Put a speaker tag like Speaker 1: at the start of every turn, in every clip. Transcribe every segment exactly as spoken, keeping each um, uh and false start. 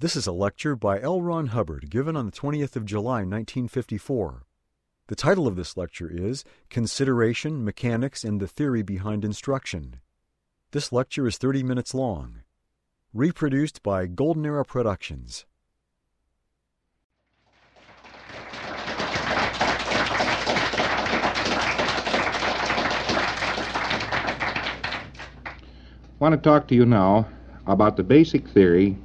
Speaker 1: This is a lecture by L. Ron Hubbard given on the twentieth of July, nineteen fifty-four. The title of this lecture is Consideration, Mechanics, and the Theory Behind Instruction. This lecture is thirty minutes long. Reproduced by Golden Era Productions.
Speaker 2: I want to talk to you now about the basic theory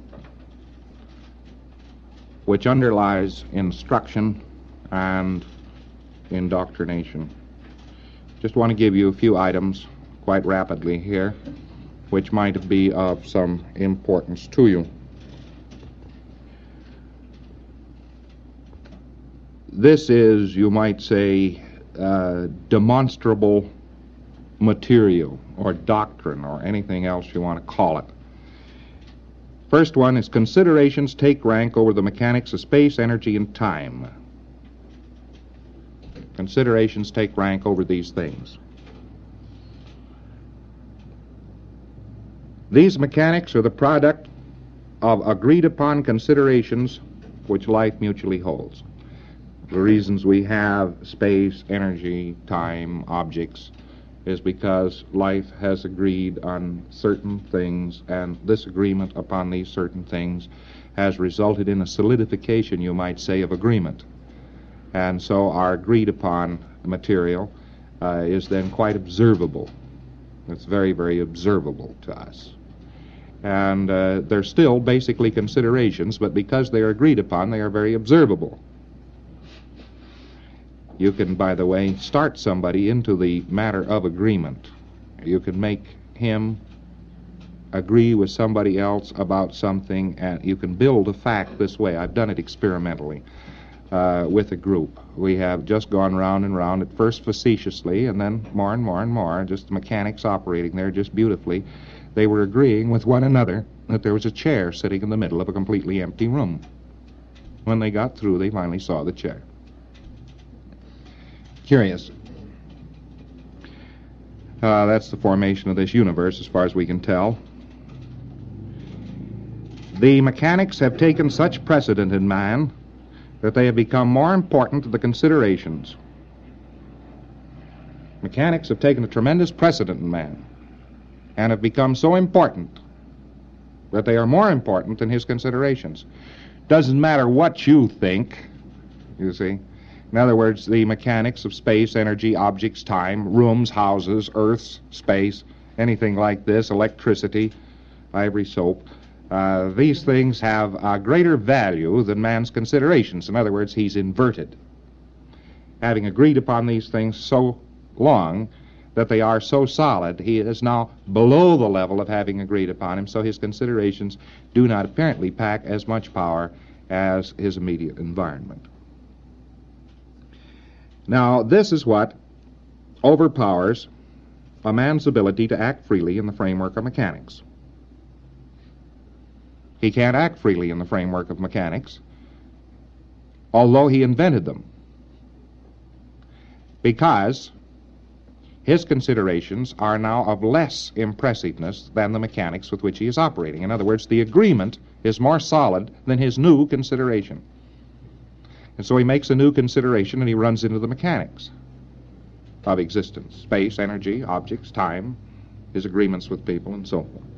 Speaker 2: which underlies instruction and indoctrination. Just want to give you a few items quite rapidly here which might be of some importance to you. This is, you might say, uh, demonstrable material or doctrine or anything else you want to call it. First one is considerations take rank over the mechanics of space, energy, and time. Considerations take rank over these things. These mechanics are the product of agreed-upon considerations which life mutually holds. The reasons we have space, energy, time, objects, is because life has agreed on certain things, and this agreement upon these certain things has resulted in a solidification, you might say, of agreement. And so our agreed-upon material uh, is then quite observable. It's very, very observable to us. And uh, they're still basically considerations, but because they are agreed upon, they are very observable. You can, by the way, start somebody into the matter of agreement. You can make him agree with somebody else about something, and you can build a fact this way. I've done it experimentally uh, with a group. We have just gone round and round, at first facetiously, and then more and more and more, just the mechanics operating there just beautifully. They were agreeing with one another that there was a chair sitting in the middle of a completely empty room. When they got through, they finally saw the chair. Curious. Uh, that's the formation of this universe as far as we can tell. The mechanics have taken such precedent in man that they have become more important to the considerations. Mechanics have taken a tremendous precedent in man and have become so important that they are more important than his considerations. Doesn't matter what you think, you see. In other words, the mechanics of space, energy, objects, time, rooms, houses, earths, space, anything like this, electricity, ivory soap, uh, these things have a greater value than man's considerations. In other words, he's inverted. Having agreed upon these things so long that they are so solid, he is now below the level of having agreed upon him, so his considerations do not apparently pack as much power as his immediate environment. Now, this is what overpowers a man's ability to act freely in the framework of mechanics. He can't act freely in the framework of mechanics, although he invented them, because his considerations are now of less impressiveness than the mechanics with which he is operating. In other words, the agreement is more solid than his new consideration. And so he makes a new consideration and he runs into the mechanics of existence, space, energy, objects, time, his agreements with people, and so forth.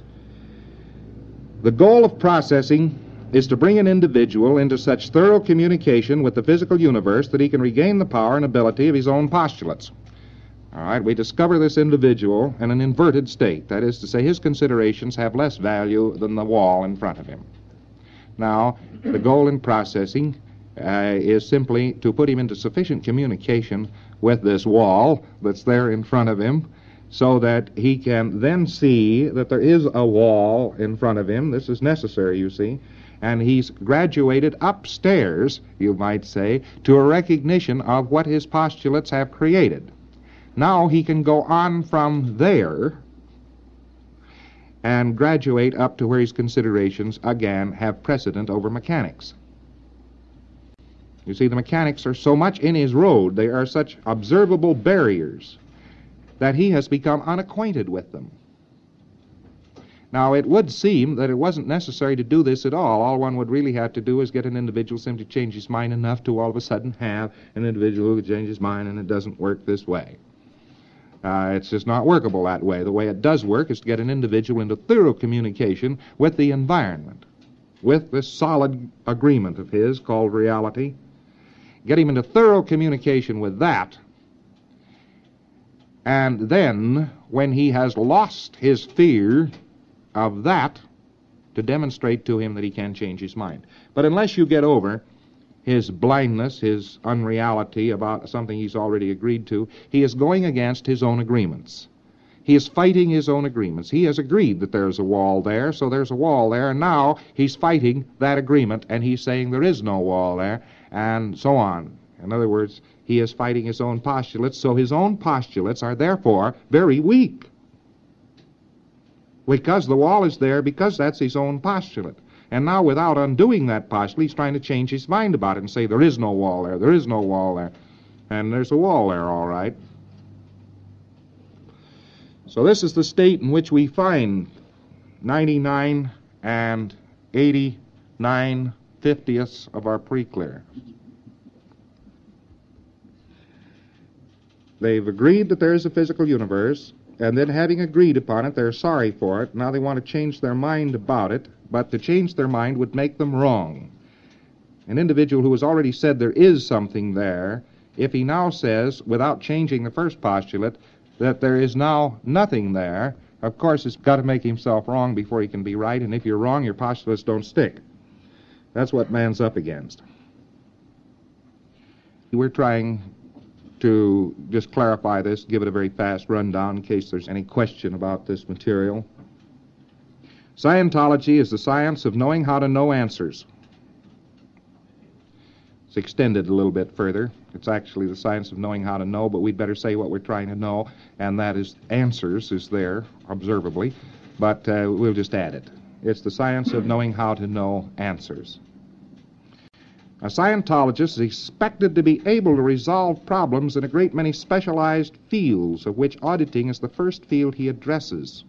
Speaker 2: The goal of processing is to bring an individual into such thorough communication with the physical universe that he can regain the power and ability of his own postulates. All right, we discover this individual in an inverted state. That is to say, his considerations have less value than the wall in front of him. Now, the goal in processing Uh, is simply to put him into sufficient communication with this wall that's there in front of him so that he can then see that there is a wall in front of him. This is necessary, you see. And he's graduated upstairs, you might say, to a recognition of what his postulates have created. Now he can go on from there and graduate up to where his considerations, again, have precedent over mechanics. You see, the mechanics are so much in his road, they are such observable barriers, that he has become unacquainted with them. Now, it would seem that it wasn't necessary to do this at all. All one would really have to do is get an individual simply to change his mind enough to all of a sudden have an individual who could change his mind, and it doesn't work this way. Uh, it's just not workable that way. The way it does work is to get an individual into thorough communication with the environment, with this solid agreement of his called reality. Get him into thorough communication with that, and then, when he has lost his fear of that, to demonstrate to him that he can change his mind. But unless you get over his blindness, his unreality about something he's already agreed to, he is going against his own agreements. He is fighting his own agreements. He has agreed that there's a wall there, so there's a wall there, and now he's fighting that agreement, and he's saying there is no wall there, and so on. In other words, he is fighting his own postulates, so his own postulates are therefore very weak. Because the wall is there, because that's his own postulate. And now, without undoing that postulate, he's trying to change his mind about it and say, there is no wall there, there is no wall there. And there's a wall there, all right. So this is the state in which we find ninety-nine and eighty-nine fiftieths of our pre-clear. They've agreed that there is a physical universe, and then having agreed upon it, they're sorry for it. Now they want to change their mind about it, but to change their mind would make them wrong. An individual who has already said there is something there, if he now says, without changing the first postulate, that there is now nothing there, of course it's got to make himself wrong before he can be right, and if you're wrong, your postulates don't stick. That's what man's up against. We're trying to just clarify this, give it a very fast rundown in case there's any question about this material. Scientology is the science of knowing how to know answers. It's extended a little bit further. It's actually the science of knowing how to know, but we'd better say what we're trying to know, and that is answers is there, observably, but uh, we'll just add it. It's the science of knowing how to know answers. A Scientologist is expected to be able to resolve problems in a great many specialized fields, of which auditing is the first field he addresses.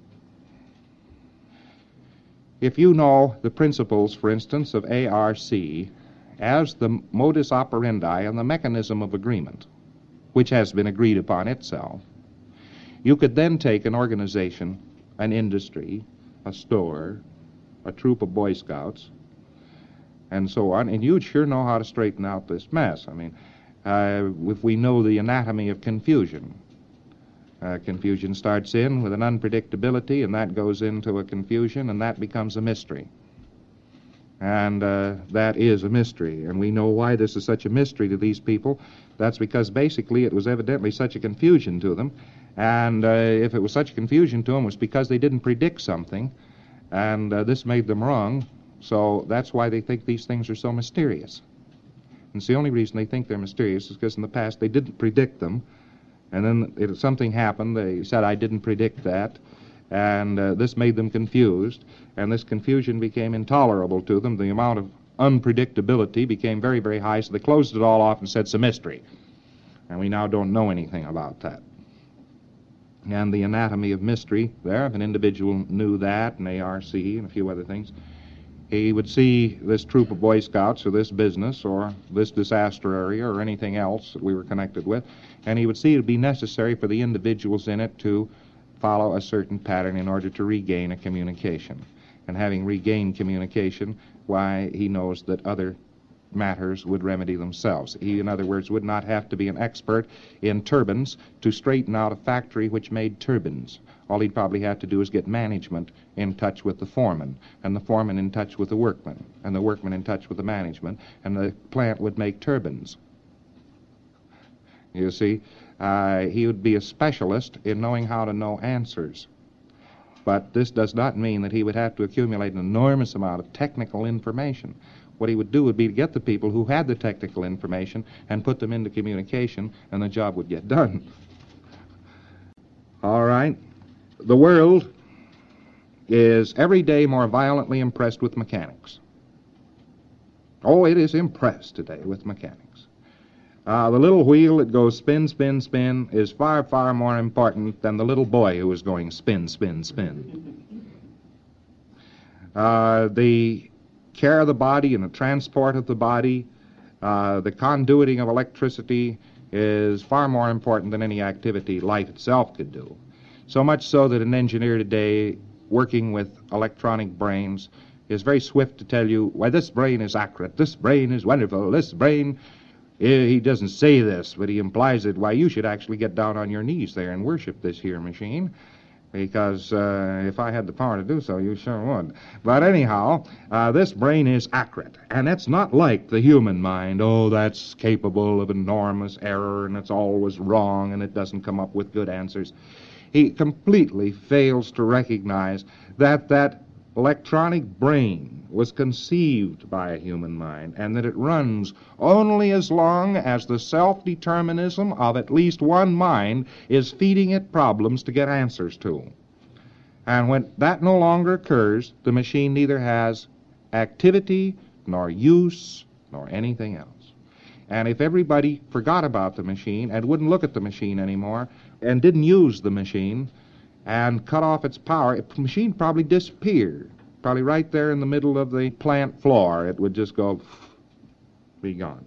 Speaker 2: If you know the principles, for instance, of A R C as the modus operandi and the mechanism of agreement, which has been agreed upon itself, you could then take an organization, an industry, a store, a troop of Boy Scouts, and so on, and you'd sure know how to straighten out this mess. I mean, uh, if we know the anatomy of confusion, uh, confusion starts in with an unpredictability, and that goes into a confusion, and that becomes a mystery. And uh, that is a mystery, and we know why this is such a mystery to these people. That's because basically it was evidently such a confusion to them, and uh, if it was such a confusion to them, it was because they didn't predict something, and uh, this made them wrong. So that's why they think these things are so mysterious. And it's the only reason they think they're mysterious is because in the past they didn't predict them, and then it, something happened, they said, I didn't predict that, and uh, this made them confused, and this confusion became intolerable to them. The amount of unpredictability became very, very high, so they closed it all off and said it's a mystery. And we now don't know anything about that. And the anatomy of mystery there, if an individual knew that, and A R C and a few other things, he would see this troop of Boy Scouts or this business or this disaster area or anything else that we were connected with, and he would see it would be necessary for the individuals in it to follow a certain pattern in order to regain a communication. And having regained communication, why, he knows that other matters would remedy themselves. He, in other words, would not have to be an expert in turbines to straighten out a factory which made turbines. All he'd probably have to do is get management in touch with the foreman, and the foreman in touch with the workman, and the workman in touch with the management, and the plant would make turbines. You see, uh, he would be a specialist in knowing how to know answers. But this does not mean that he would have to accumulate an enormous amount of technical information. What he would do would be to get the people who had the technical information and put them into communication, and the job would get done. All right. The world is every day more violently impressed with mechanics. Oh, it is impressed today with mechanics. Uh, the little wheel that goes spin, spin, spin is far, far more important than the little boy who is going spin, spin, spin. Uh, the care of the body and the transport of the body, uh, the conduiting of electricity is far more important than any activity life itself could do. So much so that an engineer today working with electronic brains is very swift to tell you, why, this brain is accurate, this brain is wonderful, this brain, he doesn't say this, but he implies it. Why, you should actually get down on your knees there and worship this here machine, because uh, if I had the power to do so, you sure would. But anyhow, uh, this brain is accurate, and it's not like the human mind. Oh, that's capable of enormous error, and it's always wrong, and it doesn't come up with good answers. He completely fails to recognize that that electronic brain was conceived by a human mind, and that it runs only as long as the self-determinism of at least one mind is feeding it problems to get answers to. And when that no longer occurs, the machine neither has activity, nor use, nor anything else. And if everybody forgot about the machine and wouldn't look at the machine anymore, and didn't use the machine, and cut off its power, the machine probably disappeared. Probably right there in the middle of the plant floor, it would just go, be gone.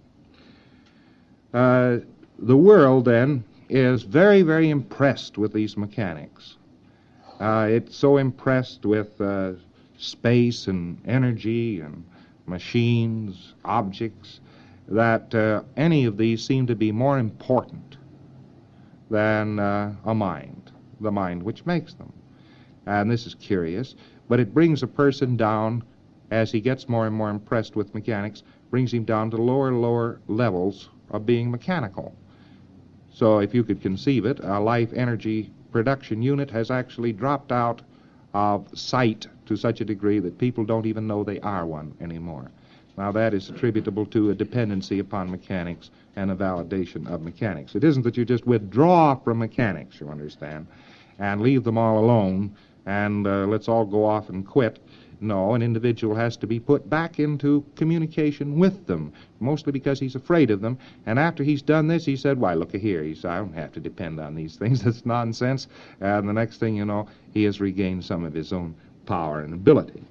Speaker 2: Uh, the world, then, is very, very impressed with these mechanics. Uh, it's so impressed with uh, space and energy and machines, objects, that uh, any of these seem to be more important than uh, a mind, the mind which makes them. And this is curious, but it brings a person down, as he gets more and more impressed with mechanics, brings him down to lower and lower levels of being mechanical. So if you could conceive it, a life energy production unit has actually dropped out of sight to such a degree that people don't even know they are one anymore. Now that is attributable to a dependency upon mechanics and a validation of mechanics. It isn't that you just withdraw from mechanics, you understand, and leave them all alone and uh, let's all go off and quit. No, an individual has to be put back into communication with them, mostly because he's afraid of them. And after he's done this, he said, why, look here, he said, I don't have to depend on these things. That's nonsense. And the next thing you know, he has regained some of his own power and ability.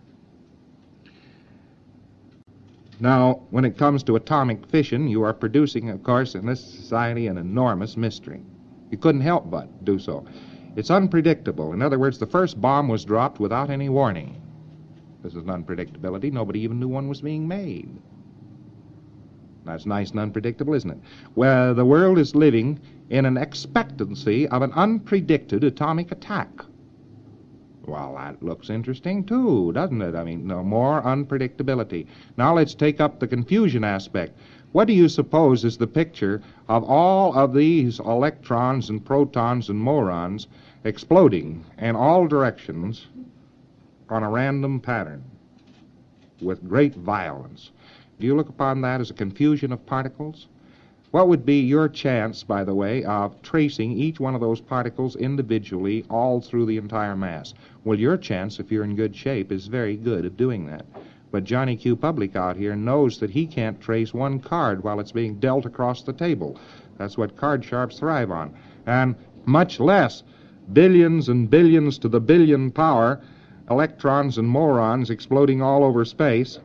Speaker 2: Now, when it comes to atomic fission, you are producing, of course, in this society, an enormous mystery. You couldn't help but do so. It's unpredictable. In other words, the first bomb was dropped without any warning. This is an unpredictability. Nobody even knew one was being made. That's nice and unpredictable, isn't it? Well, the world is living in an expectancy of an unpredicted atomic attack. Well, that looks interesting, too, doesn't it? I mean, no more unpredictability. Now let's take up the confusion aspect. What do you suppose is the picture of all of these electrons and protons and morons exploding in all directions on a random pattern with great violence? Do you look upon that as a confusion of particles? What would be your chance, by the way, of tracing each one of those particles individually all through the entire mass? Well, your chance, if you're in good shape, is very good at doing that. But Johnny Q. Public out here knows that he can't trace one card while it's being dealt across the table. That's what card sharps thrive on. And much less billions and billions to the billion power electrons and morons exploding all over space.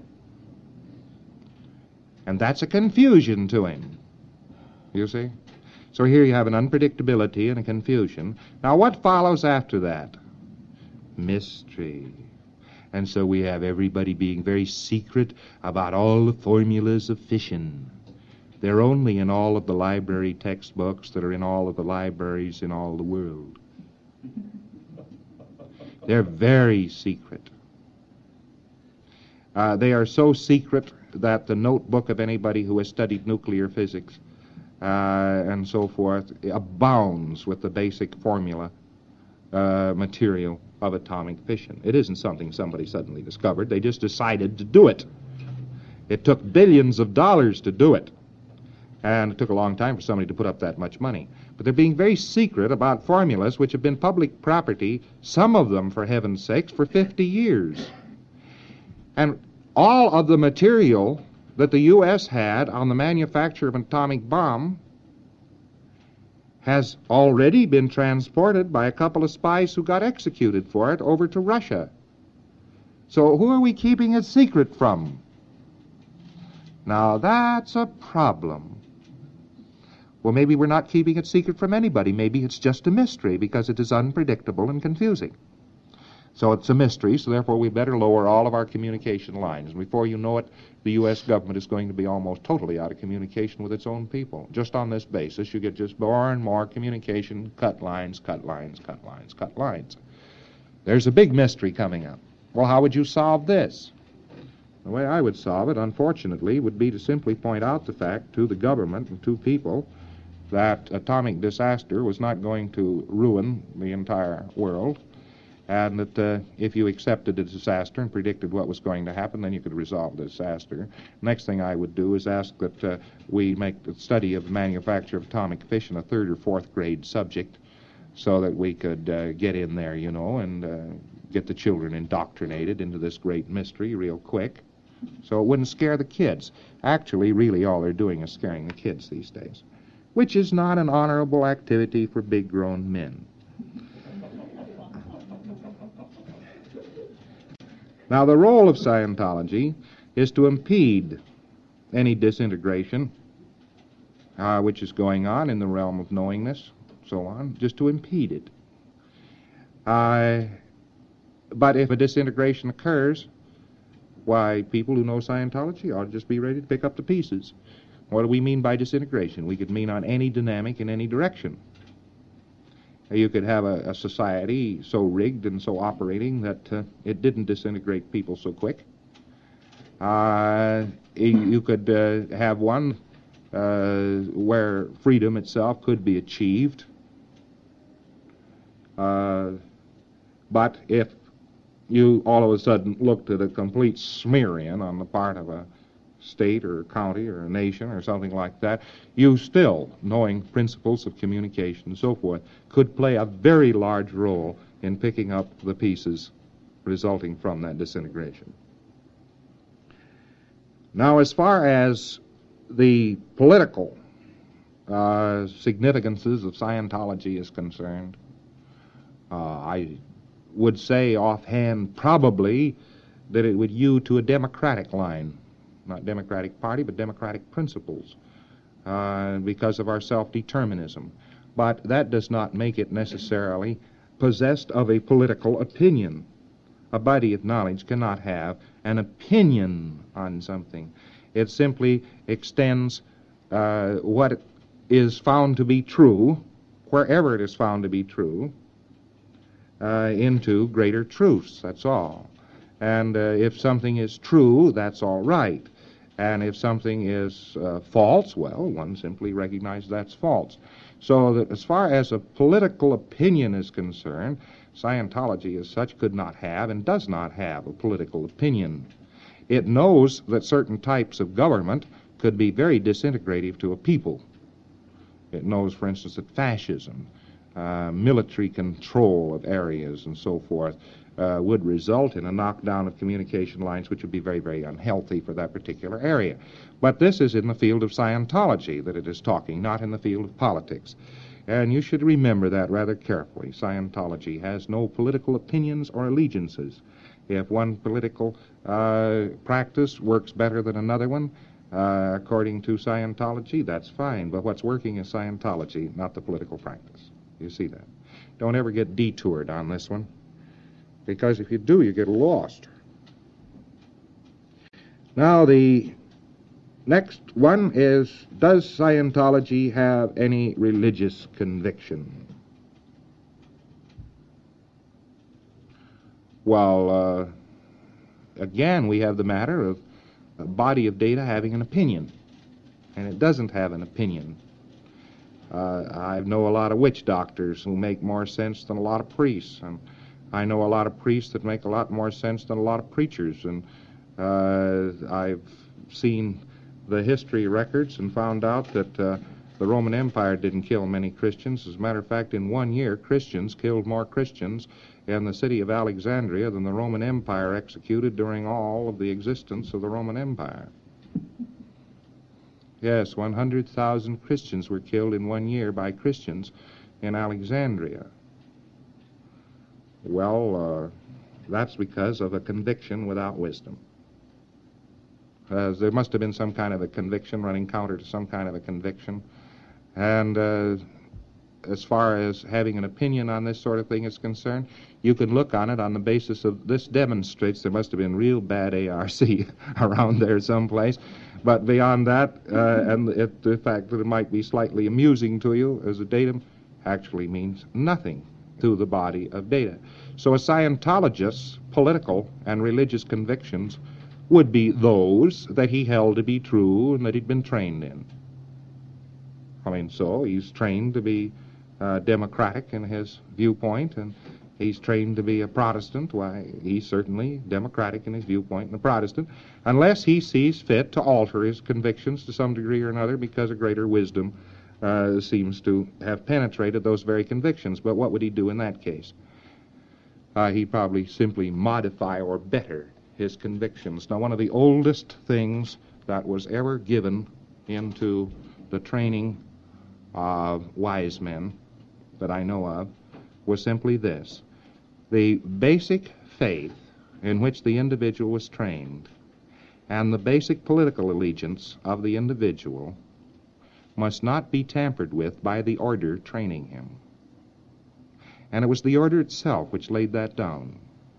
Speaker 2: And that's a confusion to him. You see? So here you have an unpredictability and a confusion. Now what follows after that? Mystery. And so we have everybody being very secret about all the formulas of fission. They're only in all of the library textbooks that are in all of the libraries in all the world. They're very secret. Uh, they are so secret that the notebook of anybody who has studied nuclear physics uh, and so forth abounds with the basic formula uh, material of atomic fission. It isn't something somebody suddenly discovered. They just decided to do it. It took billions of dollars to do it. And it took a long time for somebody to put up that much money. But they're being very secret about formulas which have been public property, some of them, for heaven's sakes, for fifty years. And all of the material that the U S had on the manufacture of an atomic bomb has already been transported by a couple of spies who got executed for it over to Russia. So who are we keeping it secret from? Now that's a problem. Well, maybe we're not keeping it secret from anybody. Maybe it's just a mystery because it is unpredictable and confusing. So it's a mystery, so therefore we better lower all of our communication lines. And before you know it, the U S government is going to be almost totally out of communication with its own people. Just on this basis, you get just more and more communication, cut lines, cut lines, cut lines, cut lines. There's a big mystery coming up. Well, how would you solve this? The way I would solve it, unfortunately, would be to simply point out the fact to the government and to people that atomic disaster was not going to ruin the entire world, and that uh, if you accepted the disaster and predicted what was going to happen, then you could resolve the disaster. Next thing I would do is ask that uh, we make the study of the manufacture of atomic fission a third or fourth grade subject so that we could uh, get in there, you know, and uh, get the children indoctrinated into this great mystery real quick so it wouldn't scare the kids. Actually, really all they're doing is scaring the kids these days, which is not an honorable activity for big-grown men. Now, the role of Scientology is to impede any disintegration uh, which is going on in the realm of knowingness, so on, just to impede it. Uh, but if a disintegration occurs, why, people who know Scientology ought to just be ready to pick up the pieces. What do we mean by disintegration? We could mean on any dynamic in any direction. You could have a, a society so rigged and so operating that uh, it didn't disintegrate people so quick. Uh, you could uh, have one uh, where freedom itself could be achieved. Uh, but if you all of a sudden looked at a complete smear-in on the part of a state or a county or a nation or something like that, you still, knowing principles of communication and so forth, could play a very large role in picking up the pieces resulting from that disintegration. Now, as far as the political uh, significances of Scientology is concerned, uh, I would say offhand probably that it would hew to a democratic line. Not Democratic Party, but democratic principles, uh, because of our self-determinism. But that does not make it necessarily possessed of a political opinion. A body of knowledge cannot have an opinion on something. It simply extends uh, what is found to be true, wherever it is found to be true, uh, into greater truths, that's all. And uh, if something is true, that's all right. And if something is uh, false, well, one simply recognizes that's false. So that as far as a political opinion is concerned, Scientology as such could not have and does not have a political opinion. It knows that certain types of government could be very disintegrative to a people. It knows, for instance, that fascism, uh, military control of areas and so forth, Uh, would result in a knockdown of communication lines which would be very, very unhealthy for that particular area. But this is in the field of Scientology that it is talking, not in the field of politics. And you should remember that rather carefully. Scientology has no political opinions or allegiances. If one political uh, practice works better than another one, uh, according to Scientology, that's fine. But what's working is Scientology, not the political practice. You see that? Don't ever get detoured on this one, because if you do, you get lost. Now, the next one is, does Scientology have any religious conviction? Well, uh, again, we have the matter of a body of data having an opinion, and it doesn't have an opinion. Uh, I know a lot of witch doctors who make more sense than a lot of priests, and I know a lot of priests that make a lot more sense than a lot of preachers, and uh, I've seen the history records and found out that uh, the Roman Empire didn't kill many Christians. As a matter of fact, in one year, Christians killed more Christians in the city of Alexandria than the Roman Empire executed during all of the existence of the Roman Empire. Yes, one hundred thousand Christians were killed in one year by Christians in Alexandria. Well, uh, that's because of a conviction without wisdom. Uh, there must have been some kind of a conviction running counter to some kind of a conviction. And uh, as far as having an opinion on this sort of thing is concerned, you can look on it on the basis of this demonstrates there must have been real bad A R C around there someplace. But beyond that, uh, and it, the fact that it might be slightly amusing to you as a datum actually means nothing to the body of data. So a Scientologist's political and religious convictions would be those that he held to be true and that he'd been trained in. I mean, so he's trained to be uh, democratic in his viewpoint, and he's trained to be a Protestant. Why, he's certainly democratic in his viewpoint and a Protestant, unless he sees fit to alter his convictions to some degree or another because a greater wisdom uh, seems to have penetrated those very convictions. But what would he do in that case? Uh, he'd probably simply modify or better his convictions. Now, one of the oldest things that was ever given into the training of wise men that I know of was simply this: the basic faith in which the individual was trained and the basic political allegiance of the individual must not be tampered with by the order training him. And it was the order itself which laid that down.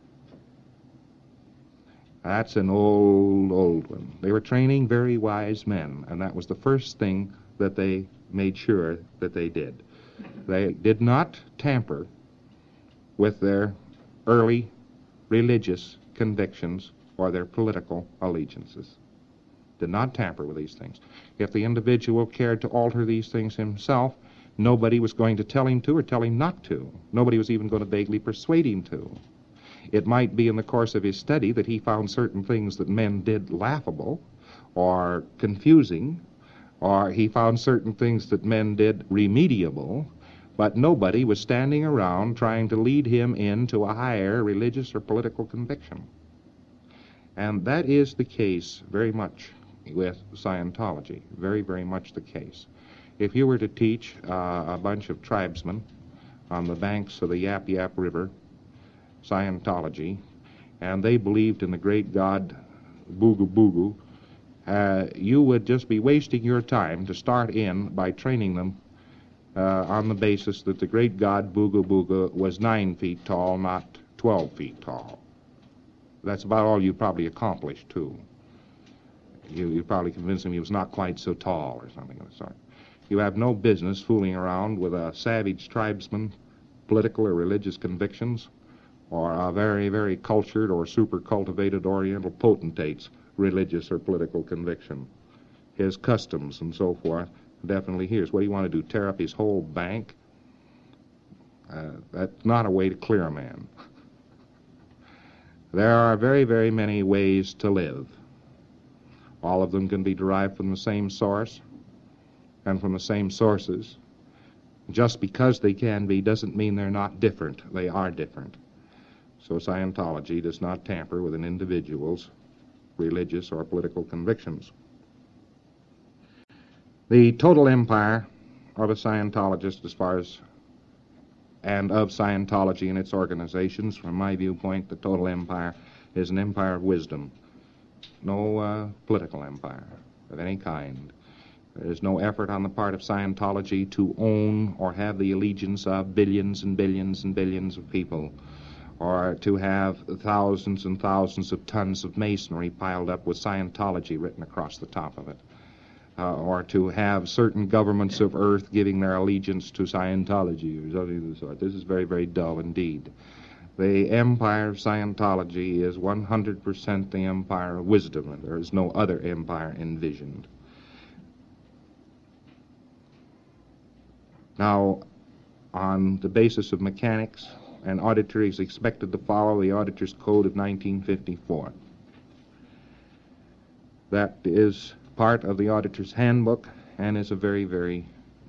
Speaker 2: That's an old, old one. They were training very wise men, and that was the first thing that they made sure that they did. They did not tamper with their early religious convictions or their political allegiances. Did not tamper with these things. If the individual cared to alter these things himself, nobody was going to tell him to or tell him not to. Nobody was even going to vaguely persuade him to. It might be in the course of his study that he found certain things that men did laughable or confusing, or he found certain things that men did remediable, but nobody was standing around trying to lead him into a higher religious or political conviction. And that is the case very much with Scientology, very, very much the case. If you were to teach uh, a bunch of tribesmen on the banks of the Yap Yap River Scientology, and they believed in the great god Booga Booga, uh, you would just be wasting your time to start in by training them uh, on the basis that the great god Booga Booga was nine feet tall, not twelve feet tall. That's about all you probably accomplished, too. You, you probably convinced him he was not quite so tall or something of the sort. You have no business fooling around with a savage tribesman, political or religious convictions, or a very, very cultured or super-cultivated Oriental potentate's religious or political conviction. His customs and so forth, definitely his. What do you want to do, tear up his whole bank? Uh, that's not a way to clear a man. There are very, very many ways to live. All of them can be derived from the same source and from the same sources. Just because they can be doesn't mean they're not different. They are different. So Scientology does not tamper with an individual's religious or political convictions. The total empire of a Scientologist, as far as, and of Scientology and its organizations, from my viewpoint, the total empire is an empire of wisdom. No uh, political empire of any kind. There is no effort on the part of Scientology to own or have the allegiance of billions and billions and billions of people, or to have thousands and thousands of tons of masonry piled up with Scientology written across the top of it, uh, or to have certain governments of earth giving their allegiance to Scientology or something of the sort. This is very, very dull indeed. The empire of Scientology is one hundred percent the empire of wisdom, and there is no other empire envisioned. Now, on the basis of mechanics, an auditor is expected to follow the Auditor's Code of nineteen fifty-four. That is part of the Auditor's Handbook and is a very, very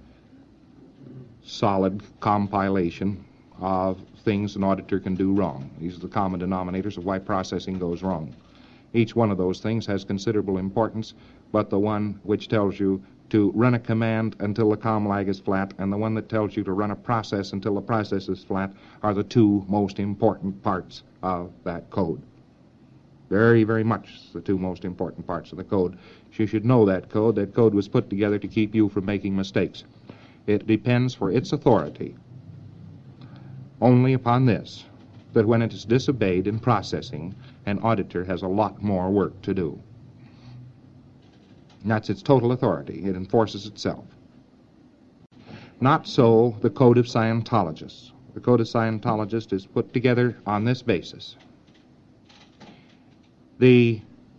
Speaker 2: solid compilation of things an auditor can do wrong. These are the common denominators of why processing goes wrong. Each one of those things has considerable importance, but the one which tells you to run a command until the comm lag is flat and the one that tells you to run a process until the process is flat are the two most important parts of that code. Very, very much the two most important parts of the code. You should know that code. That code was put together to keep you from making mistakes. It depends for its authority only upon this, that when it is disobeyed in processing, an auditor has a lot more work to do. That's its total authority. It enforces itself. Not so the Code of Scientologists. The Code of Scientologists is put together on this basis. The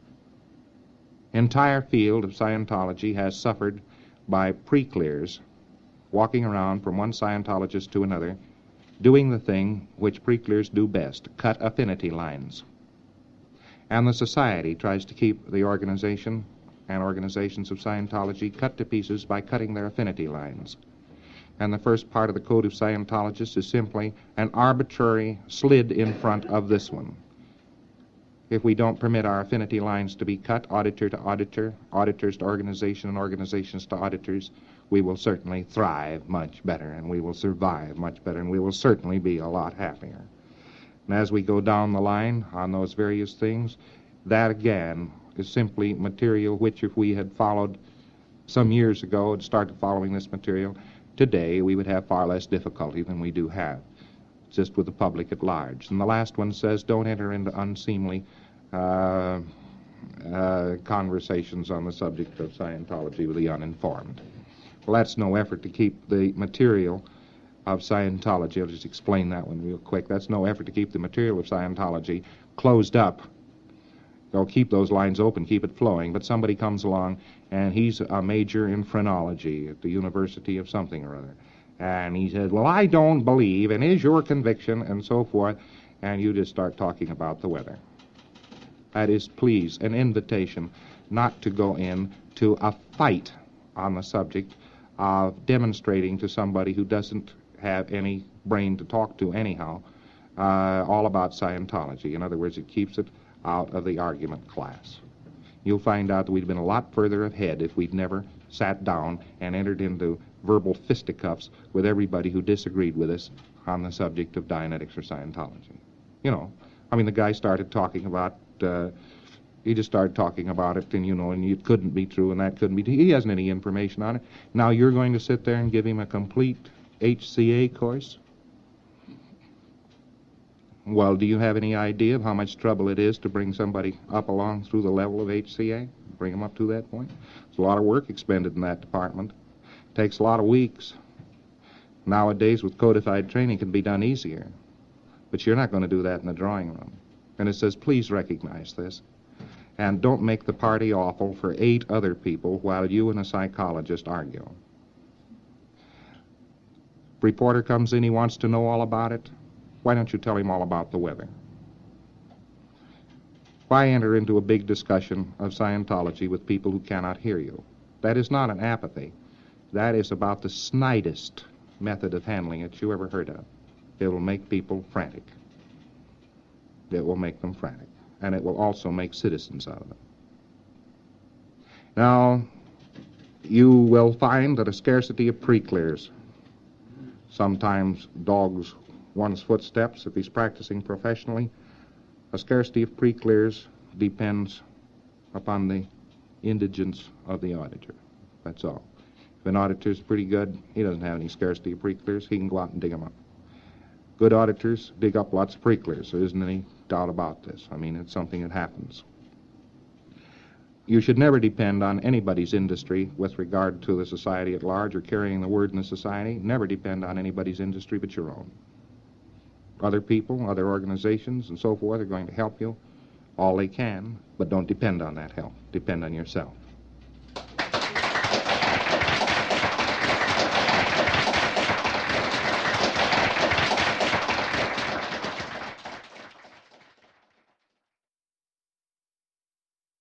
Speaker 2: entire field of Scientology has suffered by pre-clears walking around from one Scientologist to another, doing the thing which pre-clears do best, cut affinity lines. And the society tries to keep the organization and organizations of Scientology cut to pieces by cutting their affinity lines. And the first part of the Code of Scientologists is simply an arbitrary slid in front of this one. If we don't permit our affinity lines to be cut, auditor to auditor, auditors to organization, and organizations to auditors, we will certainly thrive much better, and we will survive much better, and we will certainly be a lot happier. And as we go down the line on those various things, that again is simply material which, if we had followed some years ago and started following this material, today we would have far less difficulty than we do have, just with the public at large. And the last one says, don't enter into unseemly uh, uh, conversations on the subject of Scientology with the uninformed. Well, that's no effort to keep the material of Scientology. I'll just explain that one real quick. That's no effort to keep the material of Scientology closed up. They'll keep those lines open, keep it flowing, but somebody comes along and he's a major in phrenology at the University of something or other. And he says, well, I don't believe, and is your conviction, and so forth, and you just start talking about the weather. That is, please, an invitation not to go in to a fight on the subject of demonstrating to somebody who doesn't have any brain to talk to anyhow, uh, all about Scientology. In other words, it keeps it out of the argument class. You'll find out that we'd been a lot further ahead if we'd never sat down and entered into verbal fisticuffs with everybody who disagreed with us on the subject of Dianetics or Scientology. You know, I mean, the guy started talking about, uh, he just started talking about it, and, you know, and it couldn't be true, and that couldn't be true. He hasn't any information on it. Now you're going to sit there and give him a complete H C A course? Well, do you have any idea of how much trouble it is to bring somebody up along through the level of H C A? Bring them up to that point? There's a lot of work expended in that department. It takes a lot of weeks. Nowadays, with codified training, it can be done easier. But you're not going to do that in the drawing room. And it says, please recognize this. And don't make the party awful for eight other people while you and a psychologist argue. Reporter comes in, he wants to know all about it. Why don't you tell him all about the weather? Why enter into a big discussion of Scientology with people who cannot hear you? That is not an apathy. That is about the snidest method of handling it you ever heard of. It will make people frantic. It will make them frantic. And it will also make citizens out of them. Now, you will find that a scarcity of pre-clears sometimes dogs one's footsteps if he's practicing professionally. A scarcity of pre-clears depends upon the indigence of the auditor. That's all. If an auditor's pretty good, he doesn't have any scarcity of pre-clears. He can go out and dig them up. Good auditors dig up lots of pre-clears. There isn't any doubt about this. I mean, it's something that happens. You should never depend on anybody's industry with regard to the society at large or carrying the word in the society. Never depend on anybody's industry but your own. Other people, other organizations, and so forth are going to help you all they can, but don't depend on that help. Depend on yourself.